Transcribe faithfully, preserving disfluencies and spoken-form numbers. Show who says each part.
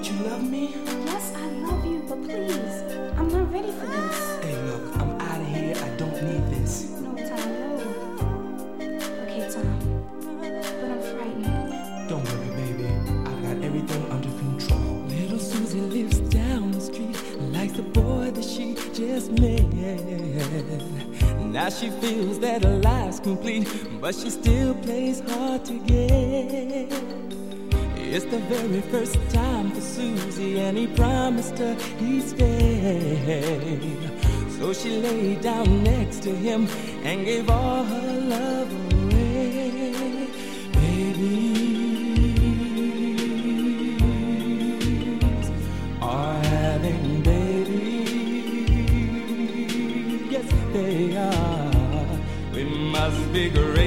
Speaker 1: Don't you love me?
Speaker 2: Yes, I love you, but please, I'm not ready for this.
Speaker 1: Hey, look, I'm out of here. I don't need this.
Speaker 2: No, Tom, no. Okay, Tom, but I'm frightened.
Speaker 1: Don't worry, baby. I've got everything under control. Little Susie lives down the street, likes the boy that she just met. Now she feels that her life's complete, but she still plays hard to get. It's the very first time for Susie, and he promised her he'd stay. So she lay down next to him and gave all her love away. Babies are having babies. Yes, they are. We must be great.